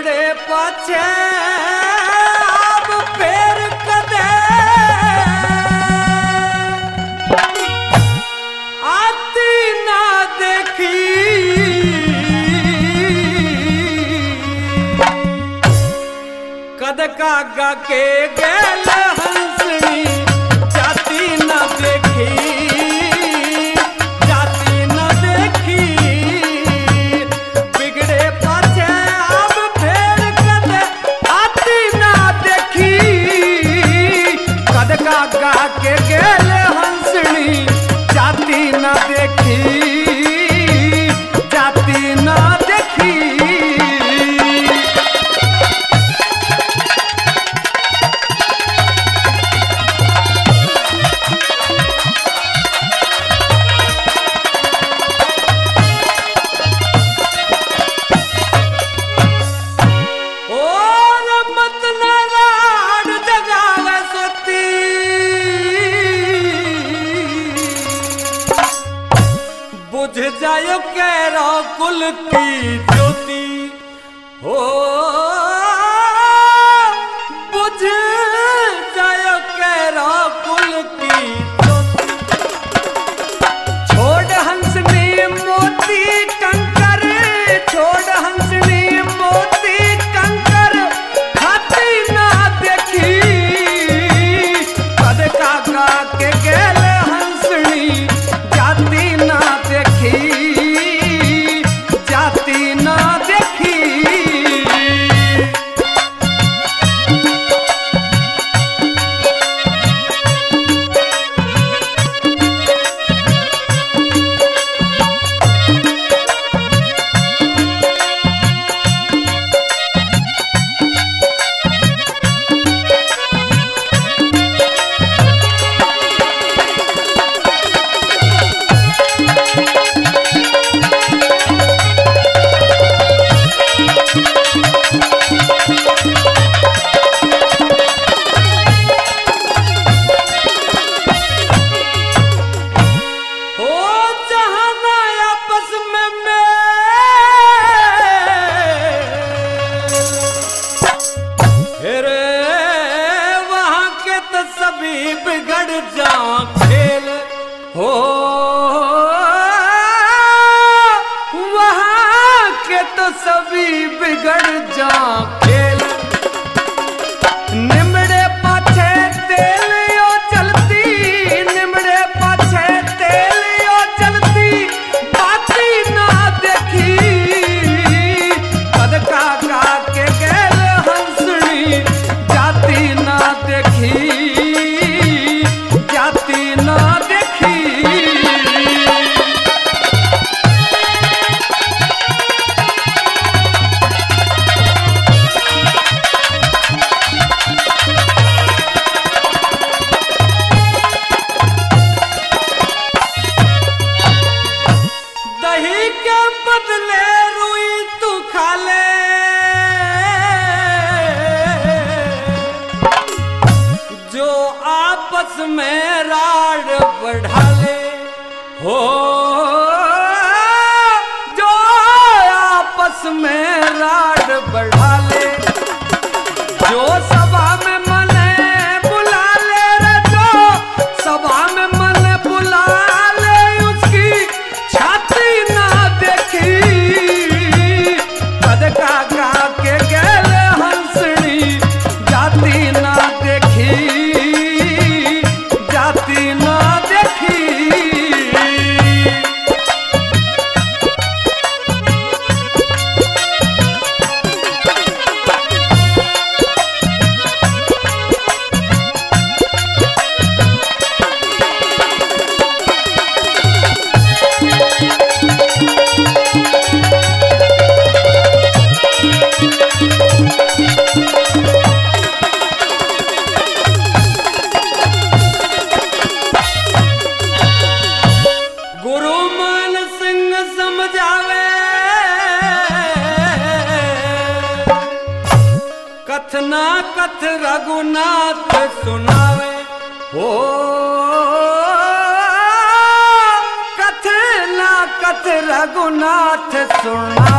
बिगड़े पाछे अब फेर कदे आती ना देखी कद कागा के गेल हंसनी जाती ना देखी गा के गेल हंसनी जाती ना देखी जाती ना देखी बुझ जायो कैरो कुल की ज्योति हो बुझ जायो कैरो कुल की ज्योति छोड़ हंसनी मोती कंकर छोड़ हंसनी मोती कंकर खाती ना देखी कद कागा के गेल हंसनी जाती ना जाती ना देखी सभी बिगड़ जा खेल हो वहाँ के तो सभी बिगड़ जा खेल निमड़े पाछे तेल यो चलती निमड़े पाछे तेल यो चलती बाती ना देखी कद कागा के गेल हंसनी जाती ना देखी जाती ना देखी दही के बदले रुई तू खा ले जो आपस में राड़ बढ़ा ले हो जो आपस में राड़ बढ़ा ले जो सभा में मने बुला ले रे जो सभा में मने बुला ले उसकी छाती ना देखी कद कागा के गेल हंसनी जाती ना देखी जाती ना देखी कथना कथ रघुनाथ सुनावे हो कथना कथ रघुनाथ सुनावे।